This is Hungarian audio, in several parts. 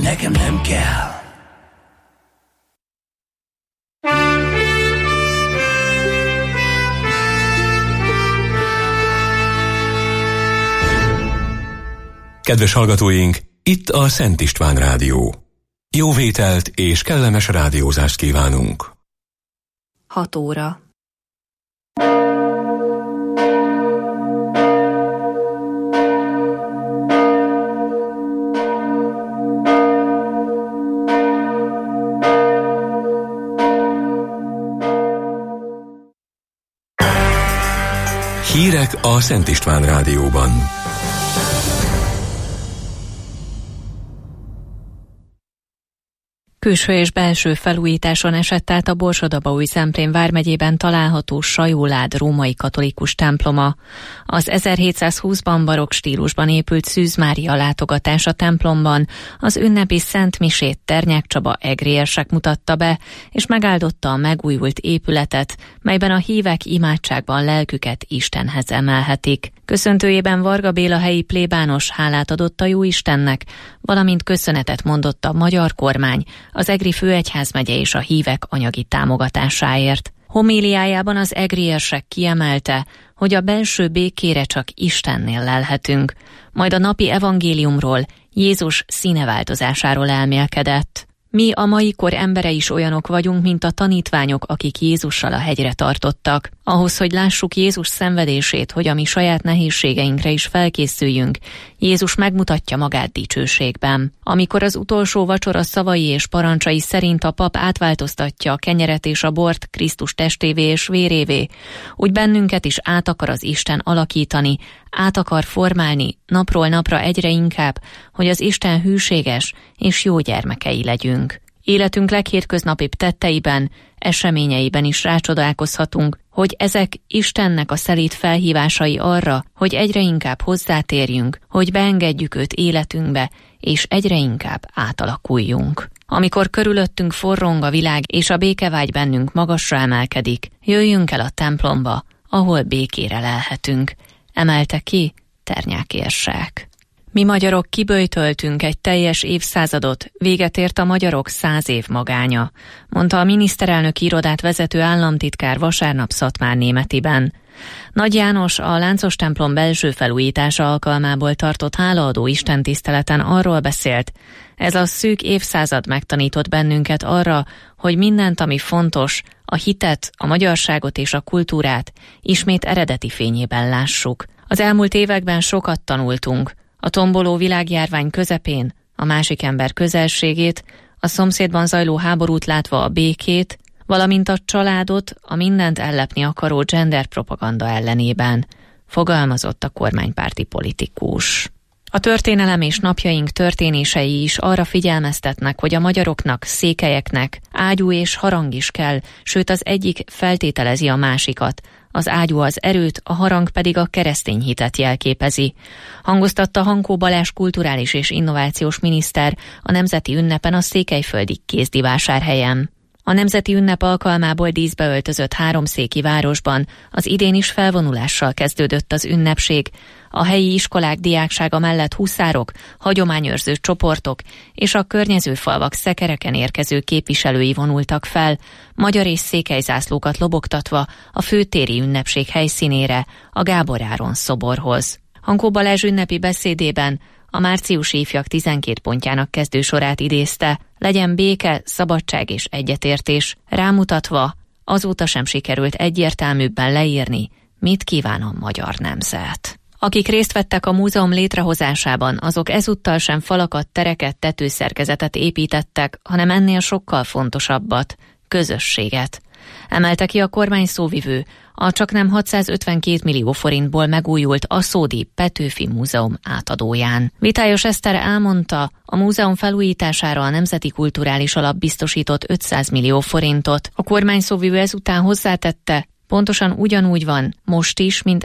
nekem nem kell. Kedves hallgatóink, itt a Szent István Rádió. Jó vételt és kellemes rádiózást kívánunk. 6 óra. Hírek a Szent István Rádióban. Külső és belső felújításon esett át a Borsod-Abaúj-Zemplén vármegyében található Sajólád római katolikus temploma. Az 1720-ban barokk stílusban épült Szűz Mária látogatás a templomban az ünnepi Szent Misét Ternyák Csaba egri érsek mutatta be, és megáldotta a megújult épületet, melyben a hívek imádságban lelküket Istenhez emelhetik. Köszöntőjében Varga Béla helyi plébános hálát adott a Jóistennek, valamint köszönetet mondott a magyar kormány, az egri főegyházmegye és a hívek anyagi támogatásáért. Homéliájában az egri érsek kiemelte, hogy a belső békére csak Istennél lelhetünk, majd a napi evangéliumról, Jézus színeváltozásáról elmélkedett. Mi a mai kor embere is olyanok vagyunk, mint a tanítványok, akik Jézussal a hegyre tartottak. Ahhoz, hogy lássuk Jézus szenvedését, hogy a mi saját nehézségeinkre is felkészüljünk, Jézus megmutatja magát dicsőségben. Amikor az utolsó vacsora szavai és parancsai szerint a pap átváltoztatja a kenyeret és a bort Krisztus testévé és vérévé, úgy bennünket is át akar az Isten alakítani, át akar formálni napról napra egyre inkább, hogy az Isten hűséges és jó gyermekei legyünk. Életünk leghétköznapibb tetteiben, eseményeiben is rácsodálkozhatunk, hogy ezek Istennek a szelíd felhívásai arra, hogy egyre inkább hozzátérjünk, hogy beengedjük őt életünkbe, és egyre inkább átalakuljunk. Amikor körülöttünk forrong a világ, és a békevágy bennünk magasra emelkedik, jöjjünk el a templomba, ahol békére lelhetünk, emelte ki Ternyák érsek. Mi magyarok kiböjtöltünk egy teljes évszázadot, véget ért a magyarok 100 év magánya, mondta a miniszterelnöki irodát vezető államtitkár vasárnap Szatmárnémetiben. Nagy János a Láncos templom belső felújítása alkalmából tartott hálaadó istentiszteleten arról beszélt, ez a szűk évszázad megtanított bennünket arra, hogy mindent, ami fontos, a hitet, a magyarságot és a kultúrát ismét eredeti fényében lássuk. Az elmúlt években sokat tanultunk, a tomboló világjárvány közepén, a másik ember közelségét, a szomszédban zajló háborút látva a békét, valamint a családot a mindent ellepni akaró genderpropaganda ellenében, fogalmazott a kormánypárti politikus. A történelem és napjaink történései is arra figyelmeztetnek, hogy a magyaroknak, székelyeknek ágyú és harang is kell, sőt az egyik feltételezi a másikat. Az ágyú az erőt, a harang pedig a keresztény hitet jelképezi. Hangoztatta Hankó Balázs kulturális és innovációs miniszter a nemzeti ünnepen a székelyföldi Kézdivásárhelyen. A nemzeti ünnep alkalmából díszbe öltözött háromszéki városban az idén is felvonulással kezdődött az ünnepség. A helyi iskolák diáksága mellett huszárok, hagyományőrző csoportok és a környező falvak szekereken érkező képviselői vonultak fel, magyar és székely zászlókat lobogtatva a főtéri ünnepség helyszínére, a Gábor Áron szoborhoz. Hankó Balázs ünnepi beszédében a márciusi ifjak 12 pontjának kezdősorát idézte, legyen béke, szabadság és egyetértés, rámutatva, azóta sem sikerült egyértelműbben leírni, mit kíván a magyar nemzet. Akik részt vettek a múzeum létrehozásában, azok ezúttal sem falakat, tereket, tetőszerkezetet építettek, hanem ennél sokkal fontosabbat, közösséget. Emelte ki a kormány szóvivő a csaknem 652 millió forintból megújult Aszódi Petőfi Múzeum átadóján. Vitályos Eszter elmondta, a múzeum felújítására a Nemzeti Kulturális Alap biztosított 500 millió forintot. A kormány szóvivő ezután hozzátette, pontosan ugyanúgy van most is, mint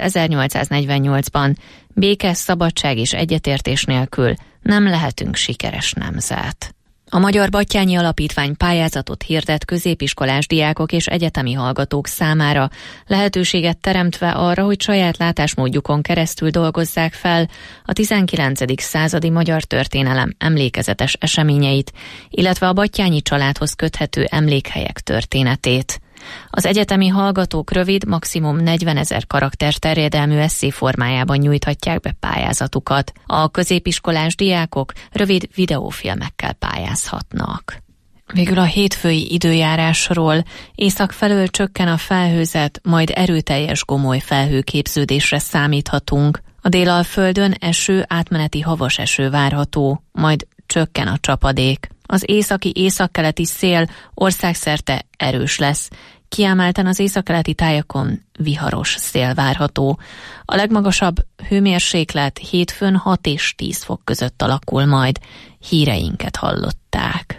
1848-ban. Béke, szabadság és egyetértés nélkül nem lehetünk sikeres nemzet. A Magyar Batthyány Alapítvány pályázatot hirdet középiskolás diákok és egyetemi hallgatók számára, lehetőséget teremtve arra, hogy saját látásmódjukon keresztül dolgozzák fel a 19. századi magyar történelem emlékezetes eseményeit, illetve a batthyányi családhoz köthető emlékhelyek történetét. Az egyetemi hallgatók rövid, maximum 40 000 karakter terjedelmű esszé formájában nyújthatják be pályázatukat. A középiskolás diákok rövid videófilmekkel pályázhatnak. Végül a hétfői időjárásról: észak felől csökken a felhőzet, majd erőteljes gomoly felhőképződésre számíthatunk. A Délalföldön eső, átmeneti havas eső várható, majd csökken a csapadék. Az északi-északkeleti szél országszerte erős lesz. Kiemelten az északkeleti tájakon viharos szél várható. A legmagasabb hőmérséklet hétfőn 6 és 10 fok között alakul majd. Híreinket hallották.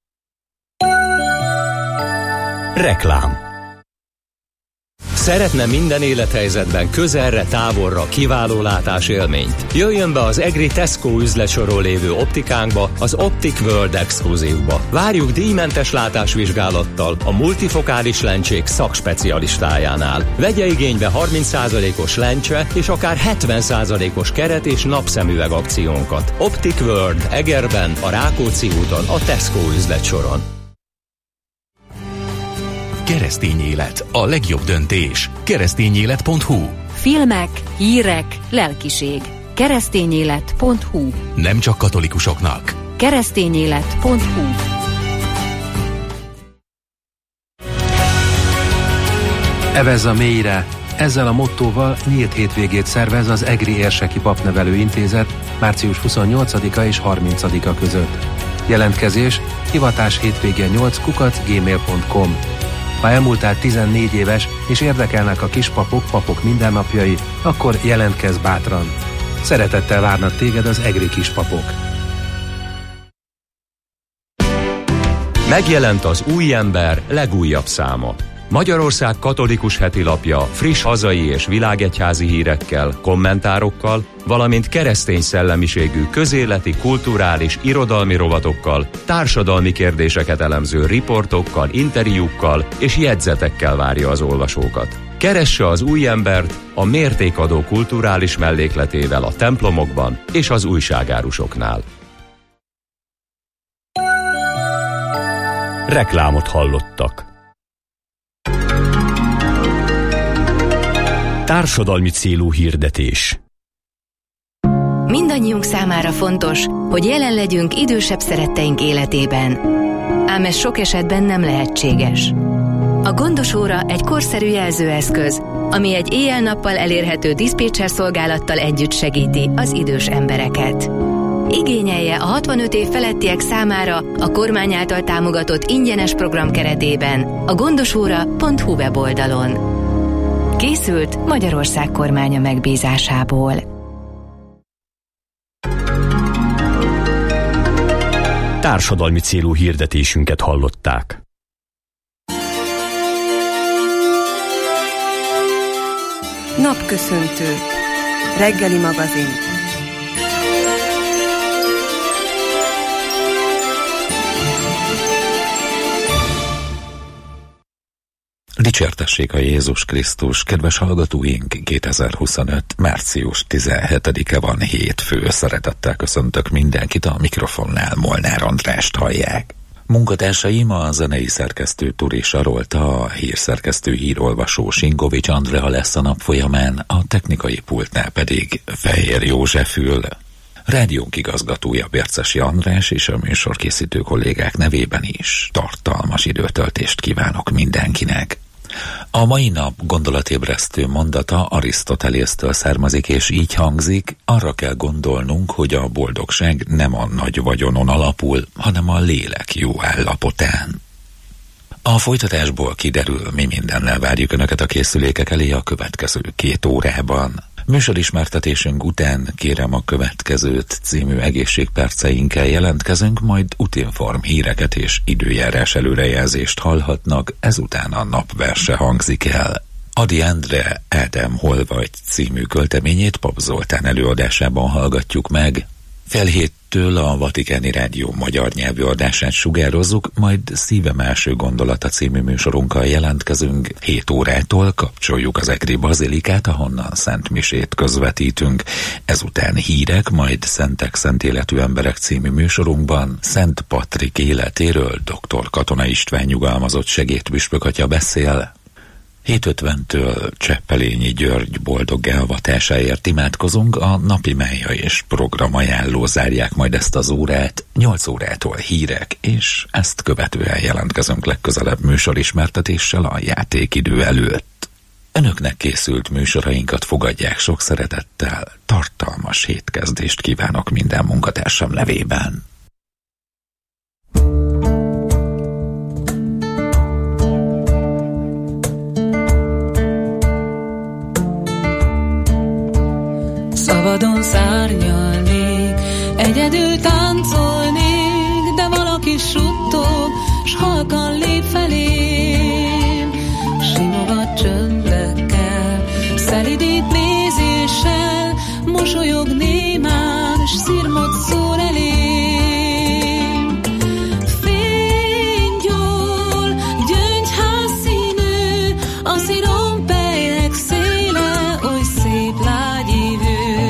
Reklám. Szeretne minden élethelyzetben közelre, távolra kiváló látásélményt? Jöjjön be az EGRI Tesco üzletsoron lévő optikánkba, az Optic World Exclusive-ba. Várjuk díjmentes látásvizsgálattal a multifokális lencsék szakspecialistájánál. Vegye igénybe 30%-os lencse és akár 70%-os keret és napszemüveg akciónkat. Optic World Egerben, a Rákóczi úton, a Tesco üzletsoron. Keresztény élet, a legjobb döntés. Keresztényélet.hu. Filmek, hírek, lelkiség. Keresztényélet.hu. Nem csak katolikusoknak. Keresztényélet.hu. Evezz a mélyre! Ezzel a mottóval nyílt hétvégét szervez az EGRI Érseki Papnevelő Intézet március 28-a és 30-a között. Jelentkezés hivatás hétvége8@gmail.com. Ha elmúltál 14 éves és érdekelnek a kispapok, papok mindennapjai, akkor jelentkezz bátran. Szeretettel várnak téged az EGRI kispapok. Megjelent az Új Ember legújabb száma. Magyarország katolikus hetilapja friss hazai és világegyházi hírekkel, kommentárokkal, valamint keresztény szellemiségű közéleti, kulturális, irodalmi rovatokkal, társadalmi kérdéseket elemző riportokkal, interjúkkal és jegyzetekkel várja az olvasókat. Keresse az Új Embert a mértékadó kulturális mellékletével a templomokban és az újságárusoknál. Reklámot hallottak. Társadalmi célú hirdetés. Mindannyiunk számára fontos, hogy jelen legyünk idősebb szeretteink életében. Ám ez sok esetben nem lehetséges. A Gondos óra egy korszerű jelzőeszköz, ami egy éjjel-nappal elérhető diszpécser szolgálattal együtt segíti az idős embereket. Igényelje a 65 év felettiek számára a kormány által támogatott ingyenes program keretében a gondosóra.hu weboldalon. Készült Magyarország kormánya megbízásából. Társadalmi célú hirdetésünket hallották. Napköszöntő. Reggeli magazin. Dicsértessék a Jézus Krisztus, kedves hallgatóink, 2025. március 17-e van, hétfő. Szeretettel köszöntök mindenkit, a mikrofonnál Molnár Andrást hallják. Munkatársaim a zenei szerkesztő Turi Sarolta, a hírszerkesztő hírolvasó Singovics Andrea lesz a nap folyamán, a technikai pultnál pedig Fehér József ül. Rádiónk igazgatója Bércesi András és a műsorkészítő kollégák nevében is tartalmas időtöltést kívánok mindenkinek. A mai nap gondolatébresztő mondata Arisztotelésztől származik, és így hangzik: arra kell gondolnunk, hogy a boldogság nem a nagy vagyonon alapul, hanem a lélek jó állapotán. A folytatásból kiderül, mi mindennel várjuk Önöket a készülékek elé a következő 2 órában. Műsorismertetésünk után Kérem a következőt című egészségperceinkkel jelentkezünk, majd útinform híreket és időjárás előrejelzést hallhatnak, ezután a napverse hangzik el. Ady Endre Ádám hol vagy című költeményét Pap Zoltán előadásában hallgatjuk meg. 7:30 a Vatikáni Rádió magyar nyelvű adását sugározzuk, majd Szívem első gondolata című műsorunkkal jelentkezünk. 7 órától kapcsoljuk az egri bazilikát, ahonnan szentmisét közvetítünk. Ezután hírek, majd Szentek szent életű emberek című műsorunkban Szent Patrik életéről dr. Katona István nyugalmazott segédpüspök atya beszél. 7:50-től Cseppelényi György boldog elvatásáért imádkozunk, a napi mája és programajánló zárják majd ezt az órát, 8 órától hírek, és ezt követően jelentkezünk legközelebb műsorismertetéssel a játékidő előtt. Önöknek készült műsorainkat fogadják sok szeretettel, tartalmas hétkezdést kívánok minden munkatársam nevében. Szabadon szárnyalnék, egyedül táncolnék, de valaki suttog, s halkan lép felém. Simogat csöndekkel, szelidít nézéssel, mosolyog némán, s szirmot szól elém. Fénygyól, gyöngyház színű, a szirompelyek széle, oly szép lágy ívő.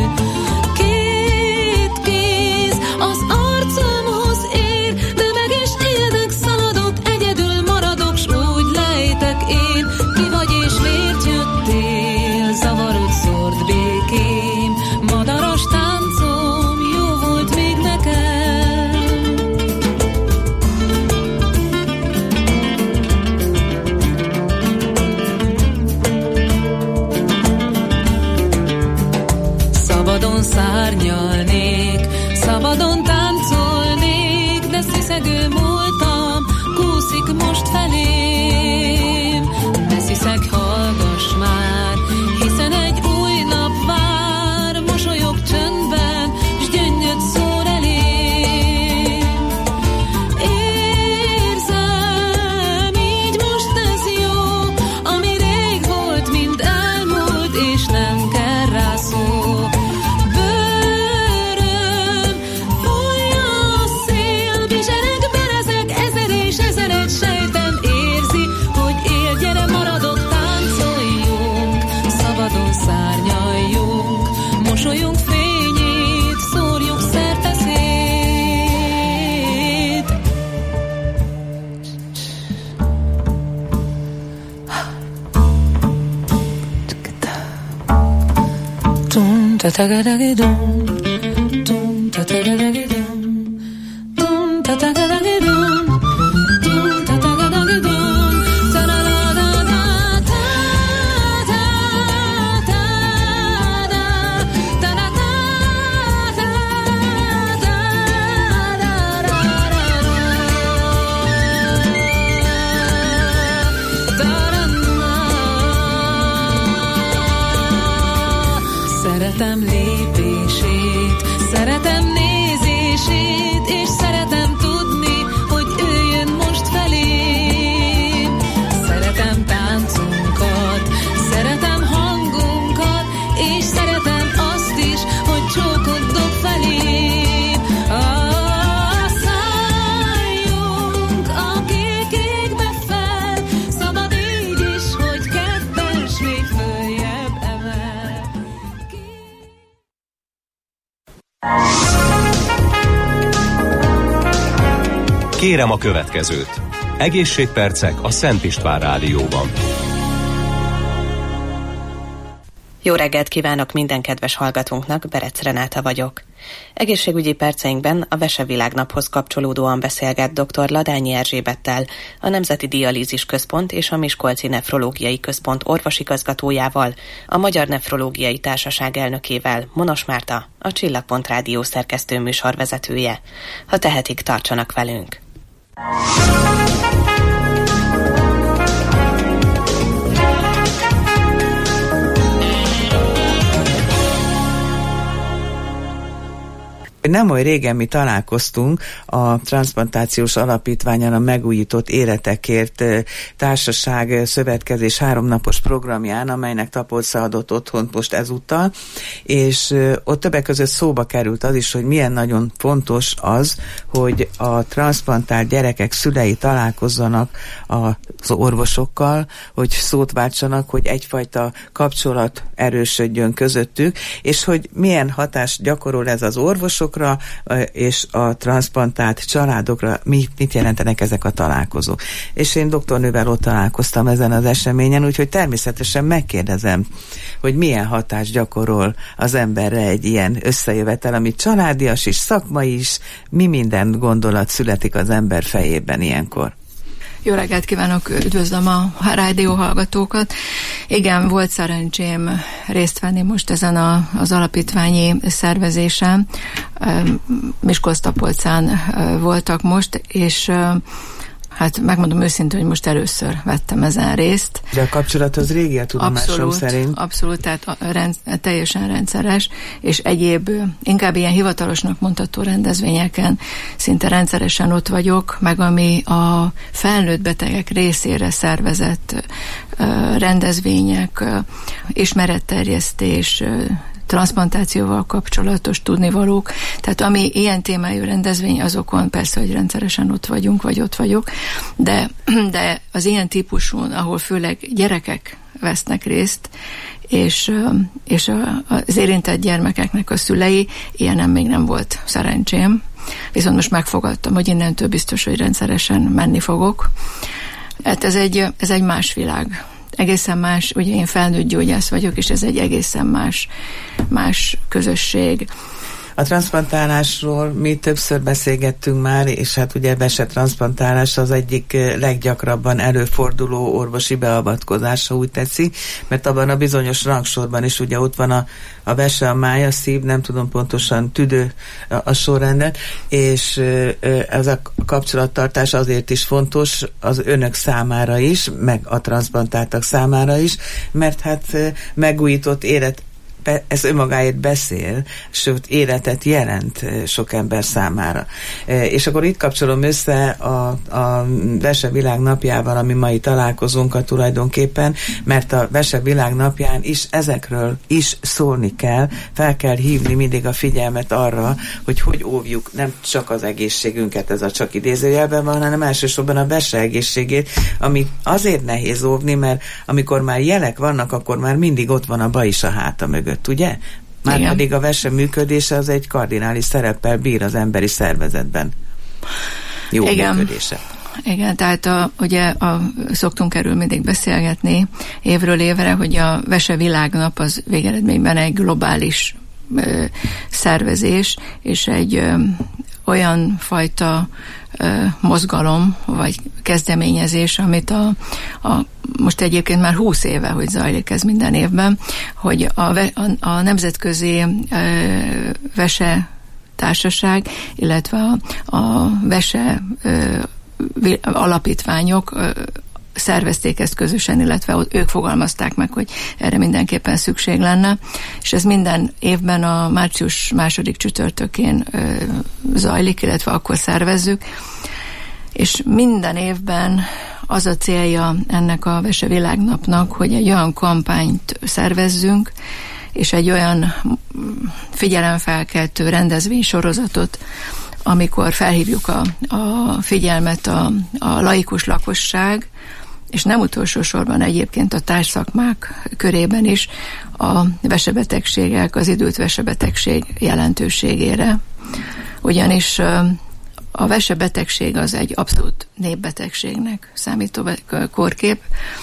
Szárnyalnék, szabadon táncolnék, de sziszegő múltam, kúszik most felém. Ne sziszeg, hallgass már, hiszen egy új nap vár, mosolyog csöndben, s gyöngyöt szór elém. Érzem, így most ez jó, ami rég volt, mind elmúlt, és nem kell rá szó. Mosolyunk fényét, szórjuk szerte szét. Tum ta ta ga da ga dum, tum ta ta ga da ga dum, tum ta ta ga da ga dum, tum ta ta ga da ga dum, ta da da da da ta ta ta da ta da ta ta da da da Szeretem lépését, szeretem nézését, és szeretem tudni, hogy ő jön most felém. Szeretem táncunkat, szeretem hangunkat, és szeretem azt is, hogy csókot dob felém. Szálljunk a kék égbe fel, szabad így is, hogy ketten s még följebb emel. Kérem a következőt. Egészségpercek a Szent István Rádióban. Jó reggelt kívánok minden kedves hallgatónknak, Berec Renáta vagyok. Egészségügyi perceinkben a Vesevilágnaphoz kapcsolódóan beszélget dr. Ladányi Erzsébettel, a Nemzeti Dialízis Központ és a Miskolci Nefrológiai Központ orvosigazgatójával, a Magyar Nefrológiai Társaság elnökével, Monos Márta, a Csillagpont Rádió szerkesztő műsorvezetője. Ha tehetik, tartsanak velünk! Nem olyan régen mi találkoztunk a Transplantációs Alapítványon a Megújított Életekért Társaság Szövetkezés 3 napos programján, amelynek Tapolca adott otthont most ezúttal, és ott többek között szóba került az is, hogy milyen nagyon fontos az, hogy a transplantált gyerekek szülei találkozzanak az orvosokkal, hogy szót váltsanak, hogy egyfajta kapcsolat erősödjön közöttük, és hogy milyen hatást gyakorol ez az orvosokra és a transplantált családokra, mit jelentenek ezek a találkozók. És én doktornővel ott találkoztam ezen az eseményen, úgyhogy természetesen megkérdezem, hogy milyen hatást gyakorol az emberre egy ilyen összejövetel, ami családias is, szakmai is, mi minden gondolat születik az ember fejében ilyenkor. Jó reggelt kívánok, üdvözlöm a rádió hallgatókat. Igen, volt szerencsém részt venni most ezen az alapítványi szervezésen. Miskolc-Tapolcán voltak most, és hát megmondom őszintén, hogy most először vettem ezen részt. De a kapcsolat az régi a tudomásom szerint. Abszolút, tehát teljesen rendszeres, és egyéb, inkább ilyen hivatalosnak mondható rendezvényeken szinte rendszeresen ott vagyok, meg ami a felnőtt betegek részére szervezett rendezvények, ismeretterjesztés, transplantációval kapcsolatos tudnivalók, tehát ami ilyen témájú rendezvény, azokon persze, hogy rendszeresen ott vagyunk, vagy ott vagyok, de az ilyen típusú, ahol főleg gyerekek vesznek részt, és az érintett gyermekeknek a szülei, ilyenem még nem volt szerencsém, viszont most megfogadtam, hogy innentől biztos, hogy rendszeresen menni fogok. Hát ez egy más világ. Egészen más, ugye én felnőtt gyógyász vagyok, és ez egy egészen más közösség. A transzplantálásról mi többször beszélgettünk már, és hát ugye vesetranszplantálás az egyik leggyakrabban előforduló orvosi beavatkozás, ha úgy tetszik, mert abban a bizonyos rangsorban is ugye ott van a vese, a máj, a szív, nem tudom pontosan, tüdő a sorrendet, és ez a kapcsolattartás azért is fontos az önök számára is, meg a transzplantáltak számára is, mert hát megújított élet, ez önmagáért beszél, sőt életet jelent sok ember számára. És akkor itt kapcsolom össze a Vese Világ napjával, ami mai találkozónkat tulajdonképpen, mert a Vese Világ napján is ezekről is szólni kell, fel kell hívni mindig a figyelmet arra, hogy óvjuk nem csak az egészségünket, ez a csak idézőjelben van, hanem elsősorban a vese egészségét, ami azért nehéz óvni, mert amikor már jelek vannak, akkor már mindig ott van a baj is a háta mögött. Ugye? Márpedig a vese működése az egy kardinális szereppel bír az emberi szervezetben. Jó működése. Igen, tehát ugye szoktunk erről mindig beszélgetni évről évre, hogy a Vese Világnap az végeredményben egy globális szervezés, és egy olyan fajta mozgalom, vagy kezdeményezés, amit most egyébként már 20 éve, hogy zajlik ez minden évben, hogy a Nemzetközi Vese Társaság, illetve a Vese alapítványok szervezték ezt közösen, illetve ők fogalmazták meg, hogy erre mindenképpen szükség lenne, és ez minden évben a március 2. csütörtökén zajlik, illetve akkor szervezzük, és minden évben az a célja ennek a Vese Világnapnak, hogy egy olyan kampányt szervezzünk, és egy olyan figyelemfelkeltő rendezvénysorozatot, amikor felhívjuk a figyelmet a laikus lakosság, és nem utolsó sorban egyébként a társszakmák körében is a vesebetegségek, az idült vesebetegség jelentőségére. Ugyanis a vesebetegség az egy abszolút népbetegségnek számító kórkép,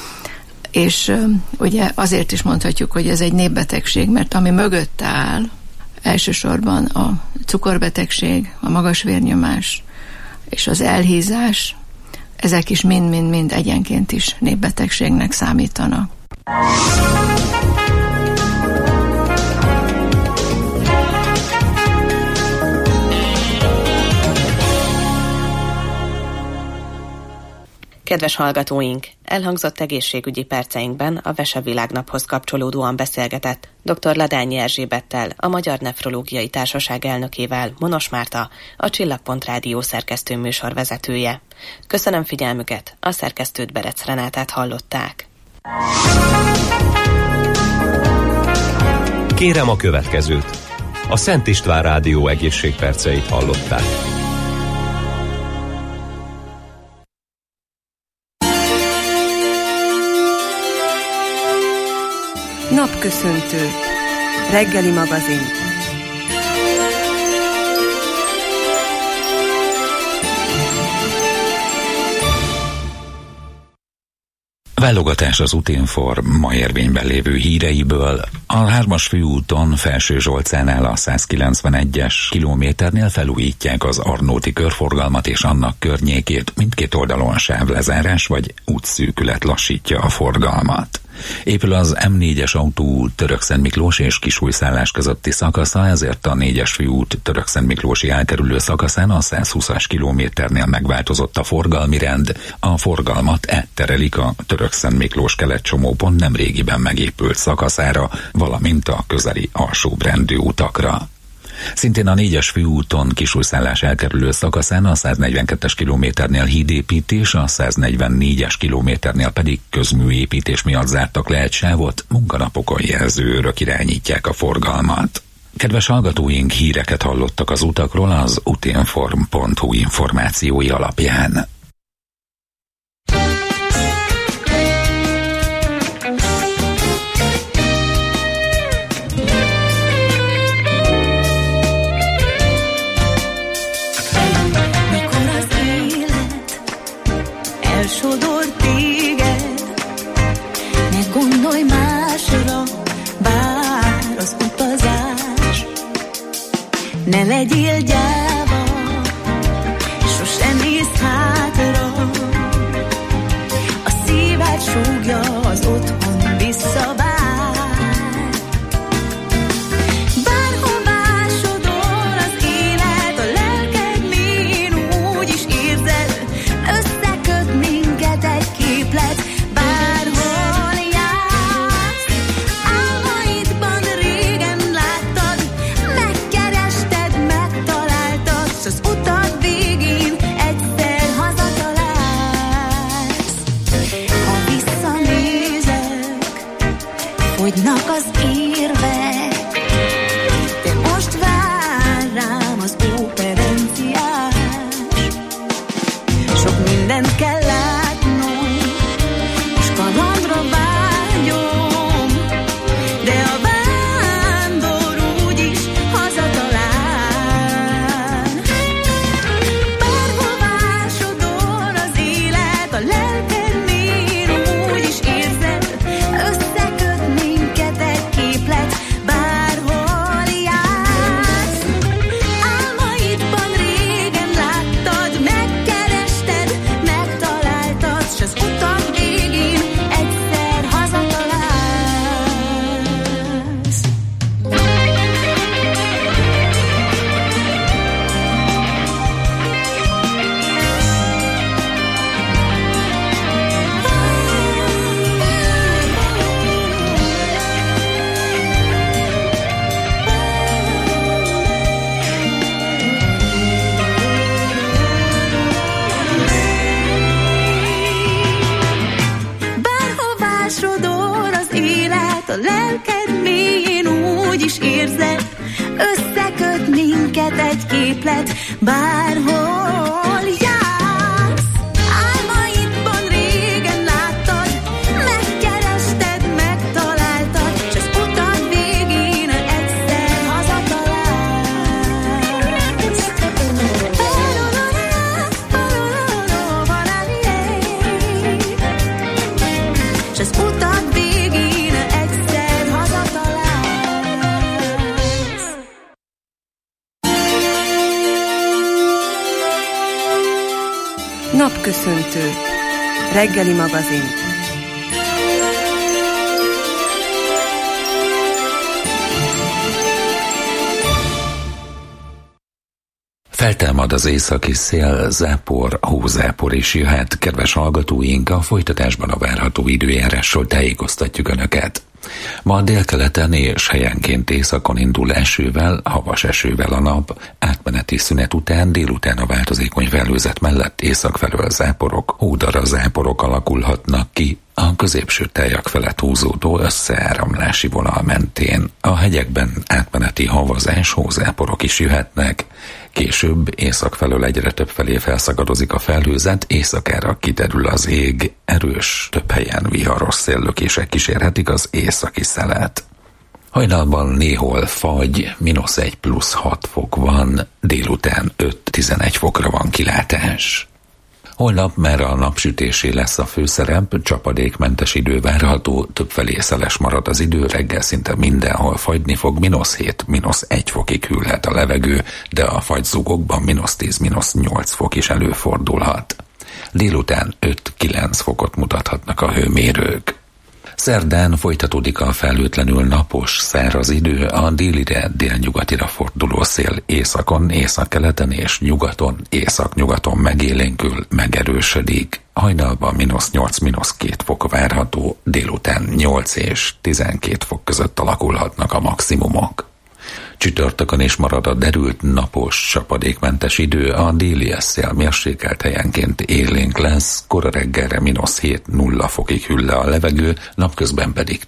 és ugye azért is mondhatjuk, hogy ez egy népbetegség, mert ami mögötte áll, elsősorban a cukorbetegség, a magas vérnyomás és az elhízás, ezek is mind egyenként is népbetegségnek számítanak. Kedves hallgatóink, elhangzott egészségügyi perceinkben a Vesevilágnaphoz kapcsolódóan beszélgetett dr. Ladányi Erzsébettel, a Magyar Nefrológiai Társaság elnökével, Monos Márta, a Csillagpont Rádió szerkesztő műsorvezetője. Köszönöm figyelmüket, a szerkesztőt, Berec Renátát hallották. Kérem a következőt. A Szent István Rádió egészségperceit hallották. Napköszöntő. Reggeli magazin. Válogatás az Utinform ma érvényben lévő híreiből. A 3-as főúton Felső Zsolcánál a 191-es kilométernél felújítják az Arnóti körforgalmat és annak környékét, mindkét oldalon sávlezárás vagy útszűkület lassítja a forgalmat. Épül az M4-es autóút Törökszentmiklós és Kisújszállás közötti szakasza, ezért a 4-es főút Törökszentmiklósi elkerülő szakaszán a 120-as kilométernél megváltozott a forgalmi rend. A forgalmat átterelik a Törökszentmiklós keletcsomópont nemrégiben megépült szakaszára, valamint a közeli alsóbrendű utakra. Szintén a 4-es főúton Kisújszállás elkerülő szakaszán a 142-es kilométernél hídépítés, a 144-es kilométernél pedig közműépítés miatt zártak le egy sávot, munkanapokon jelzőőrök irányítják a forgalmat. Kedves hallgatóink, híreket hallottak az utakról az utinform.hu információi alapján. Sodor téged, ne gondolj másra, bár az utazás. Ne legyél gyáva, sosem nézz hátra. A szíved súgja az otthon visszavár. Bárhová sodor az élet, a lelked mélyén úgy is érzed, összeköt minket egy képlet. Bárhol jársz, álmaidban régen láttad, megkerested, megtaláltad, s az utad végén egyszer hazatalálsz. Ha visszanézek, fogynak az érvek, de most vár rám az operenciás. Sok mindent kell látnom, és kalandra vágyom, de a vándor úgyis hazatalál. Bárhová sodor az élet, a lelked mélyén úgy is érzed, összeköt minket egy képlet. Bárhol jársz, álmaidban régen láttad, megkerested, megtaláltad, s az utak végén egyszer hazatalálsz. Bárhová sodor az élet, a lelked mélyén úgy is érzed, összeköt minket egy képlet. Bárhol jársz, álmaidban régen láttad, megkerested, megtaláltad, s az utad végén egyszer hazatalálsz. S az utad végén egyszer hazatalálsz. Napköszöntő. Reggeli magazin. Feltámad az északi szél, zápor, hózápor is jöhet. Kedves hallgatóink, a folytatásban a várható időjárásról tájékoztatjuk Önöket. Ma délkeleten és helyenként északon indul esővel, havas esővel a nap, átmeneti szünet után délután a változékony felhőzet mellett észak felől záporok, hódarazáporok alakulhatnak ki, a középső tájak felett húzódó összeáramlási vonal mentén. A hegyekben átmeneti havazás, hózáporok is jöhetnek. Később észak felől egyre több felé felszakadozik a felhőzet, éjszakára kiderül az ég, erős, több helyen viharos széllökések kísérhetik az északi szelet. Hajnalban néhol fagy, -1 plusz 6 fok van, délután 5-11 fokra van kilátás. Holnap már a napsütésé lesz a főszerep, csapadékmentes idő várható, többfelé szeles marad az idő, reggel szinte mindenhol fagyni fog, -7-1 fokig hűlhet a levegő, de a fagyzugokban -10-8 fok is előfordulhat. Délután 5-9 fokot mutathatnak a hőmérők. Szerdán folytatódik a felhőtlenül napos, száraz idő, a délire, délnyugatira forduló szél északon, északkeleten és nyugaton, északnyugaton megélénkül, megerősödik. Hajnalban -8-2 fok várható, délután 8 és 12 fok között alakulhatnak a maximumok. Csütörtökön is marad a derült, napos, csapadékmentes idő, a déli szél mérsékelt helyenként élénk lesz, kora reggelre -7-0 fokig hűl le a levegő, napközben pedig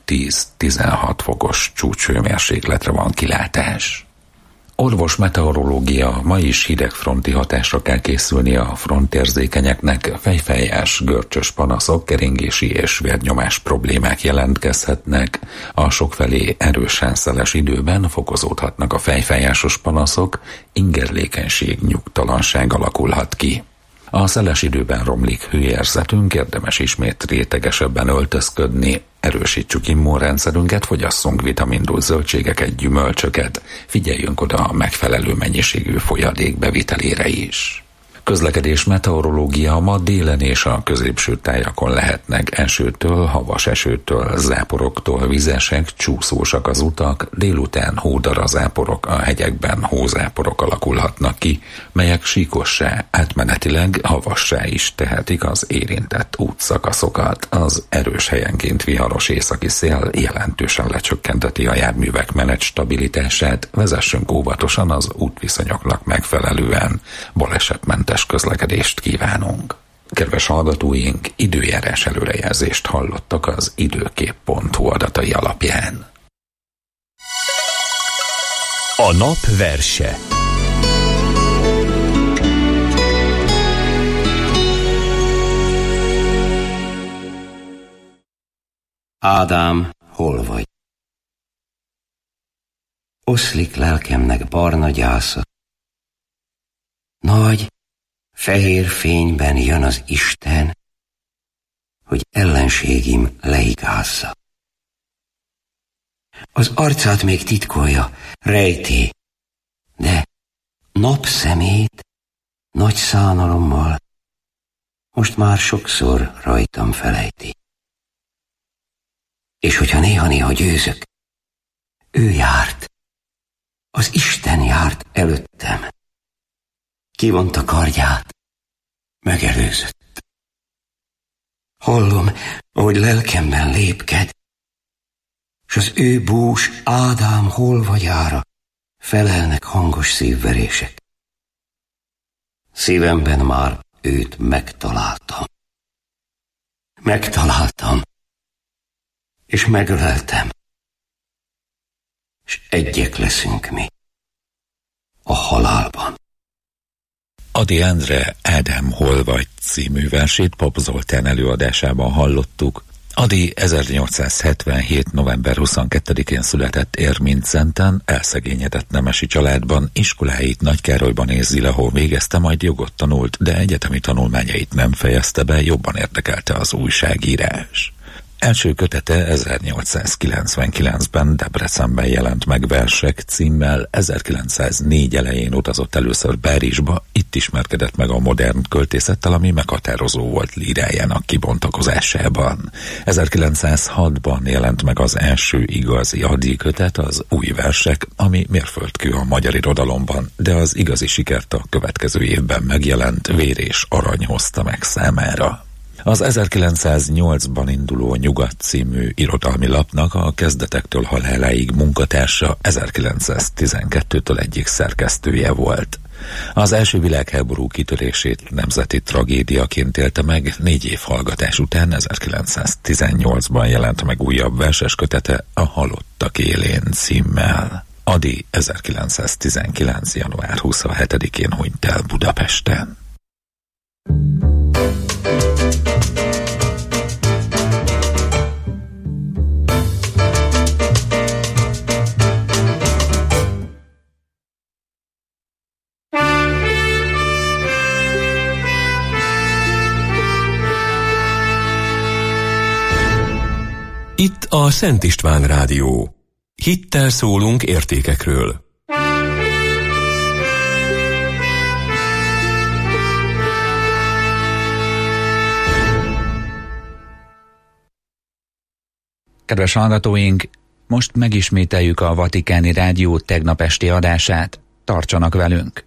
10-16 fokos csúcshőmérsékletre van kilátás. Orvos meteorológia, ma is hidegfronti hatásra kell készülni a frontérzékenyeknek, fejfájás, görcsös panaszok, keringési és vérnyomás problémák jelentkezhetnek. A sokfelé erősen szeles időben fokozódhatnak a fejfájásos panaszok, ingerlékenység, nyugtalanság alakulhat ki. A szeles időben romlik hőérzetünk, érdemes ismét rétegesebben öltözködni, erősítsük immunrendszerünket, fogyasszunk vitamindús zöldségeket, gyümölcsöket, figyeljünk oda a megfelelő mennyiségű folyadék bevitelére is. Közlekedés meteorológia, ma délen és a középső tájakon lehetnek esőtől, havas esőtől, záporoktól vizesek, csúszósak az utak, délután hódarazáporok, a hegyekben hózáporok alakulhatnak ki, melyek síkossá, átmenetileg havassá is tehetik az érintett útszakaszokat. Az erős helyenként viharos északi szél jelentősen lecsökkenteti a járművek menet stabilitását, vezessünk óvatosan az útviszonyoknak megfelelően, balesetmentes közlekedést kívánunk. Kedves hallgatóink, időjárás előrejelzést hallottak az időkép.hu adatai alapján. A nap verse. Ádám, hol vagy? Oszlik lelkemnek barna gyásza. Nagy, fehér fényben jön az Isten, hogy ellenségim leigázza. Az arcát még titkolja, rejti, de napszemét nagy szánalommal most már sokszor rajtam felejti. És hogyha néha-néha győzök, ő járt, az Isten járt előttem. Kivonta kardját, megelőzött. Hallom, ahogy lelkemben lépked, s az ő bús Ádám holvagyára felelnek hangos szívverések. Szívemben már őt megtaláltam. Megtaláltam, és megöleltem, s egyek leszünk mi a halálban. Ady Endre Ádám, hol vagy című versét Pap Zoltán előadásában hallottuk. Ady 1877. november 22-én született Érmintszenten, elszegényedett nemesi családban, iskoláit Nagykárolyban és Zilahol végezte, majd jogot tanult, de egyetemi tanulmányait nem fejezte be, jobban érdekelte az újságírás. Első kötete 1899-ben Debrecenben jelent meg Versek címmel, 1904 elején utazott először Párizsba, itt ismerkedett meg a modern költészettel, ami meghatározó volt lírájának kibontakozásában. 1906-ban jelent meg az első igazi adikötet, az Új versek, ami mérföldkő a magyar irodalomban, de az igazi sikert a következő évben megjelent Vér és arany hozta meg számára. Az 1908-ban induló Nyugat című irodalmi lapnak a kezdetektől haláláig munkatársa, 1912-től egyik szerkesztője volt. Az első világháború kitörését nemzeti tragédiaként élte meg, 4 év hallgatás után 1918-ban jelent meg újabb verses kötete, a Halottak élén címmel. Ady 1919. január 27-én hunyt el Budapesten. Itt a Szent István Rádió. Hittel szólunk értékekről. Kedves hallgatóink, most megismételjük a Vatikáni Rádió tegnap esti adását. Tartsanak velünk!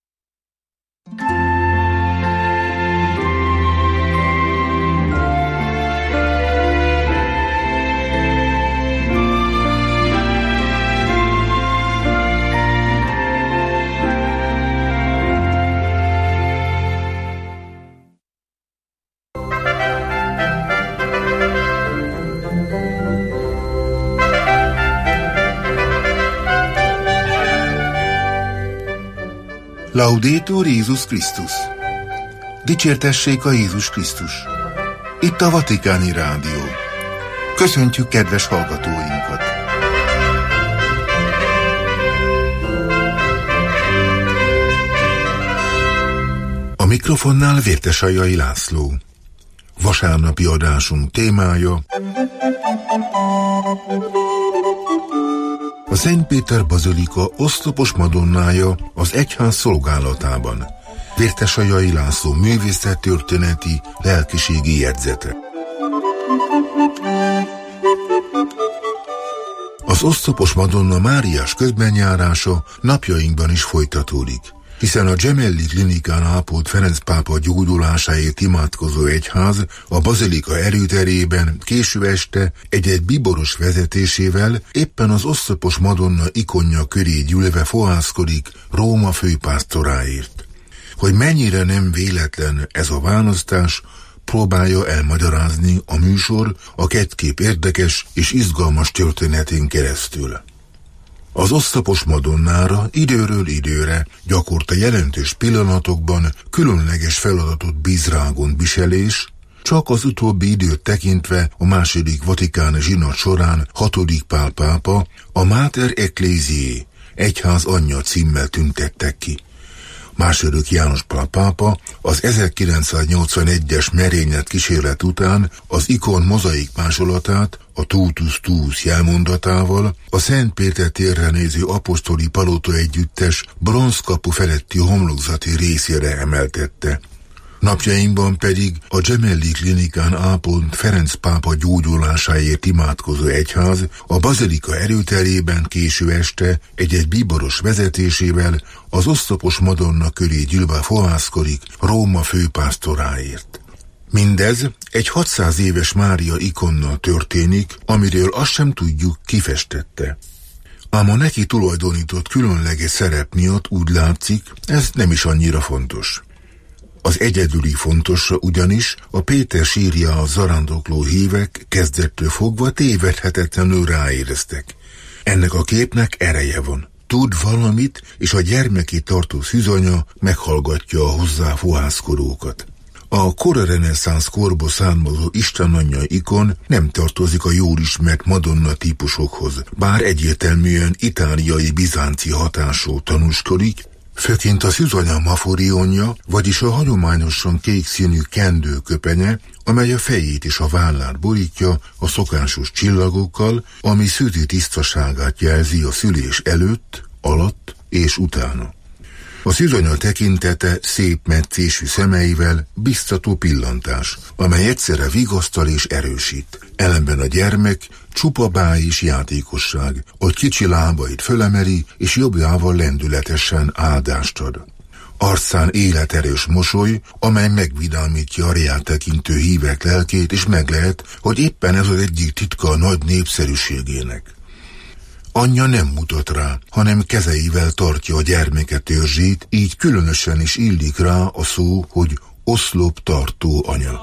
Laudetur Jézus Krisztus! Dicsértessék a Jézus Krisztus! Itt a Vatikáni Rádió. Köszöntjük kedves hallgatóinkat! A mikrofonnál Vértesajai László. Vasárnapi adásunk témája a Szent Péter Bazilika oszlopos madonnája az egyház szolgálatában. Vértesajai László művészettörténeti, lelkiségi jegyzete. Az oszlopos madonna máriás közbenjárása napjainkban is folytatódik, hiszen a Gemelli klinikán ápolt Ferenc pápa gyógyulásáért imádkozó egyház a bazilika erőterében késő este egy bíboros vezetésével éppen az oszlopos madonna ikonja köré gyűlve fohászkodik Róma főpásztoráért. Hogy mennyire nem véletlen ez a választás, próbálja elmagyarázni a műsor a kettkép érdekes és izgalmas történetén keresztül. Az oszlopos madonnára időről időre, gyakorta jelentős pillanatokban különleges feladatot bíz rá gondviselés, csak az utóbbi időt tekintve a második vatikáni zsinat során 6. Pál pápa a Mater Ecclesiae, egyház anyja címmel tüntettek ki. Második János Pál pápa az 1981-es merénylet kísérlet után az ikon mozaik másolatát a Totus Tuus jelmondatával a Szent Péter térre néző apostoli palota együttes bronzkapu feletti homlokzati részére emeltette. Napjainkban pedig a Gemelli klinikán ápolt Ferenc pápa gyógyulásáért imádkozó egyház a bazilika erőterében késő este egy bíboros vezetésével az oszlopos madonna köré gyűlve fohászkodik Róma főpásztoráért. Mindez egy 600 éves Mária ikonnal történik, amiről azt sem tudjuk, ki festette. Ám a neki tulajdonított különleges szerep miatt úgy látszik, ez nem is annyira fontos. Az egyedüli fontosra ugyanis a Péter sírja a zarándokló hívek kezdettől fogva tévedhetetlenül ráéreztek. Ennek a képnek ereje van. Tud valamit, és a gyermeki tartó szűzanya meghallgatja a hozzá fohászkodókat. A kora reneszánsz korból származó istenanyja ikon nem tartozik a jól ismert madonna típusokhoz, bár egyértelműen itáliai bizánci hatásról tanúskodik, Főként a szűzanya maforionja, vagyis a hagyományosan kék színű kendőköpenye, amely a fejét és a vállát borítja a szokásos csillagokkal, ami szűzi tisztaságát jelzi a szülés előtt, alatt és utána. A szűzanya tekintete szép metszésű szemeivel biztató pillantás, amely egyszerre vigasztal és erősít. Ellenben a gyermek csupa báj és játékosság, hogy kicsi lábait fölemeli és jobbjával lendületesen áldást ad. Arcán életerős mosoly, amely megvidámítja a reál tekintő hívek lelkét, és meg lehet, hogy éppen ez az egyik titka a nagy népszerűségének. Anyja nem mutat rá, hanem kezeivel tartja a gyermeket törzsét, így különösen is illik rá a szó, hogy oszlop tartó anya.